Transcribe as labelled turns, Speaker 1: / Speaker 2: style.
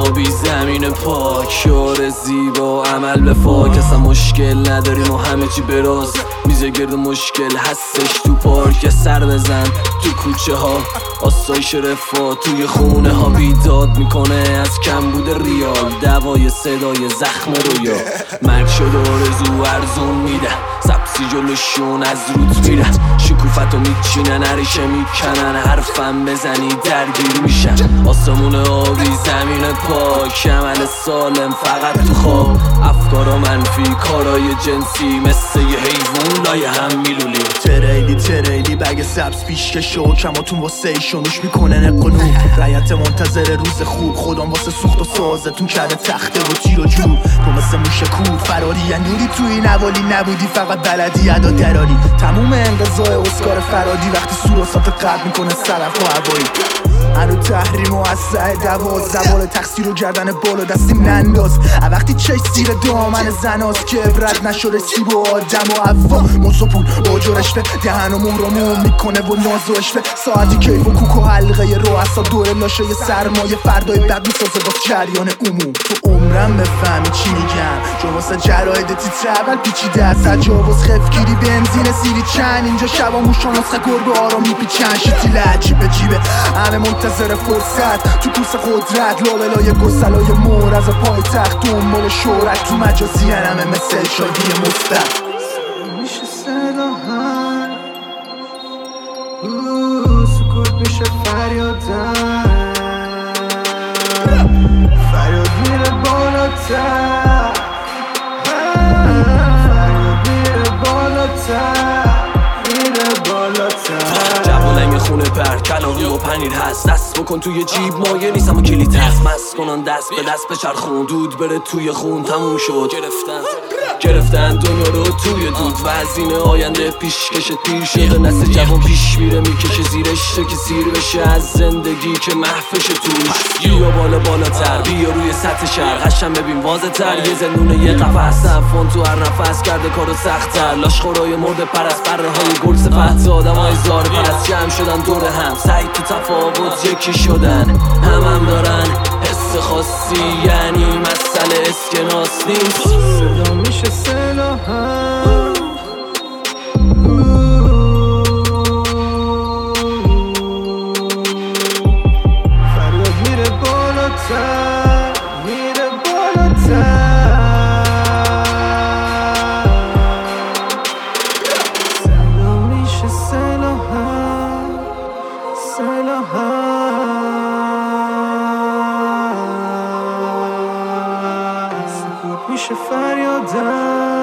Speaker 1: آبی زمین پاک، شعار زیبا عمل به فاک. اصلا مشکل نداریم و همه چی براز، میزه گرد مشکل هستش تو پارک. یه سر بزن تو کوچه ها، آسایش رفاه توی خونه ها. بیداد میکنه از کمبود ریال، دوای صدای زخم رویا. مرگ شده آرزو ارزون میده، سبزی جلوشون از روت میره. شکوفتو میچینن عریشه میکنن، حرفم بزنی درگیر میشن. آسمون آبی زمین پاک، عمل سالم فقط تو خواب. افکارا منفی کارای جنسی، مثل یه حیوان لایه هم میلولی.
Speaker 2: تریلی بگ سبز پیشکش و کماتون واسه ایشونوش میکنه نقلو. رایت منتظر روز خوب، خودم واسه سوخت و سازتون کرده تخته و تیر و جوب. تو مثل موش کور فراری یا نوری توی نوالی نبودی، فقط بلدی ادا دراری. تموم انقضای اسکار فرادی وقتی سوراسات قلب میکنه سرف و هوایی. هنو تحریم و از سعی دواز، زوال تقصیر و گردن بالا دستیم ننداز. وقتی چش زیر دامن زناست که عبرت نشده سیب و آدم و عفا. موسوپول با جرشته دهن و مهرمون میکنه و ناز و اشته. ساعتی کیف و کوک و حلقه رو اصلا دور لاشه ی سرمایه فردای بد میسازه باز جریان عموم. تو عمرم بفهمی چی میگم، چون واسه جراید تیتر اول پیچیده از تجاوز خفگیری بنزین سیری چند. اینجا شبا موشا نسخه گربه آرام میپیچن. شیطیل عجیب جیبه همه منتظر فرصت تو کوس قدرت. لابلای گسلای مور از پای تخت دنبال شهرت، تو مجازی همه مثل شادی مستق.
Speaker 3: میشه صداها سکوت میشه فریادم، فریاد میره بالاتر، فریاد میره بالاتر، میره بالاتر.
Speaker 1: جوالنگ خونه پر کلاقی و پنیر هست، دست بکن توی جیب مایه نیستم و کلیت هست. مست کنن دست به دست بچرخون، دود بره توی خون تموم شد. گرفتن دنیا رو توی دود و از این آینده پیشکش پیر شده. نسل جوان پیش میره میکشه زیرش که سیر بشه از زندگی که محفش توش. بیا بالاتر، بیا روی سطح شهر قشم ببین واضح تر. یه زنونه یه قفص افون تو هر نفس کرده کارو سخت‌تر. لاشخورای مرده پرست بره های گل سفت، آدم های زار پرست جمع شدن دور هم. سعی تو تفاوت یکی شدن، هم دارن حس خاصی، یعنی مسئله اسکناس نیست.
Speaker 3: صدا میشه سلاحم، فریاد میره بالاتر، میره بالاتر. صدا میشه سلاحم، سلاحم. سکوت میشه فریادم.